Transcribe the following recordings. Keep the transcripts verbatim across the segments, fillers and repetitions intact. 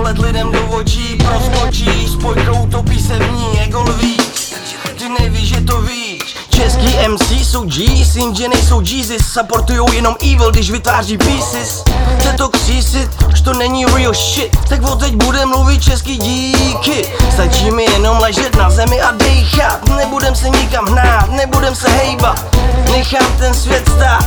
pohled lidem do očí proskočí, spojka utopí se v ní jako lví. Ty nevíš, že to víš. Český em cé jsou G's, jinže nejsou Jesus. Supportujou jenom evil, když vytváří pieces. Chce to křísit, už to není real shit. Tak odteď bude mluvit český díky. Stačí mi jenom ležet na zemi a dejchat. Nebudem se nikam hnát, nebudem se hejbat. Nechám ten svět stát.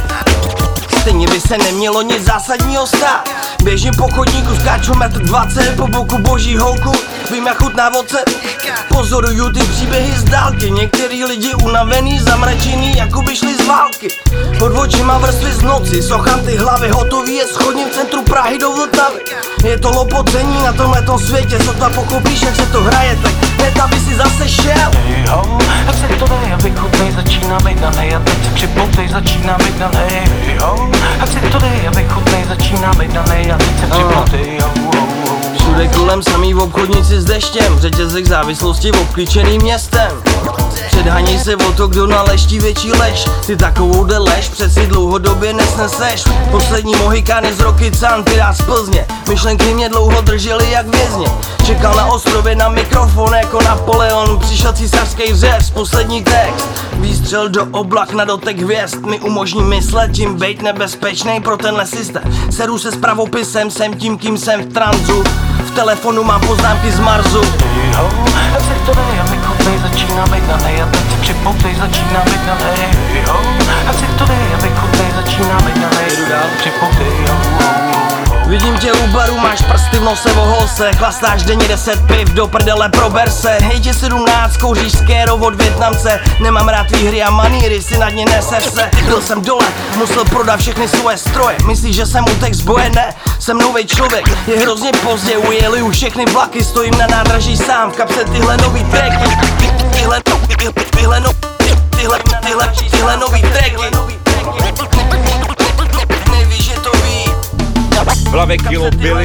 Stejně by se nemělo nic zásadního stát. Běžím po chodníku, skáču metr dvacet po boku boží holku. Vím jak chutná voce. Pozoruju ty příběhy z dálky. Některý lidi unavený, zamračený, jako by šli z války. Pod očima vrstvy z noci, sochám ty hlavy. Hotový je schodním v centru Prahy do Vltavy. Je to lopocení na tomhletom světě. Sotva pochopíš, jak se to hraje, tak hned aby si zase šel. Hey ho, ať se to dej, aby chutnej začíná být danej. A teď se připoutej, začíná být danej. Hey ho, ať se to dej, aby chutnej začíná být danej. A teď se připoutej, ho, ho, ho. Všude kolem samý obchodníci s deštěm, řetězek závislosti obklíčený městem. Předhaní se o to, kdo naleští větší lež. Ty takovou de lež přeci dlouhodobě nesneseš. Poslední mohikány z roky can, pirát z Plzně. Myšlenky mě dlouho držely jak vězně. Čekal na ostrově na mikrofon jako Napoleon. Přišel císařský řez, poslední text. Výstřel do oblak na dotek hvězd mi umožní myslet, tím bejt nebezpečnej pro tenhle systém. Seru se s pravopisem, jsem tím, kým jsem v tranzu. V telefonu mám poznámky z Marsu. Hey ho, ať se to dej, aby chutnej začíná být danej. A teď se připoutej, začíná být danej. Hey ho, ať se to dej, aby chutnej začíná být danej. Jdu dál, připoutej, ho, ho, ho. Vidím tě u baru, máš prsty v nose, vohol se. Chlastáš denně deset piv, do prdele prober se. Hej tě sedmnáct, kouříš skéro od Vietnamce. Nemám rád výhry a maníry, si nad ně neseš se. Byl jsem dole, musel prodat všechny svoje stroje. Myslíš, že jsem utek z boje? Ne, jsem novej člověk. Je hrozně pozdě, ujeli už všechny vlaky. Stojím na nádraží sám, v kapse tyhle nový tracky. Tyhle, tyhle, tyhle, no, tyhle, tyhle, tyhle nový tracky. Nevíš, že to ví. V hlavě kilo byly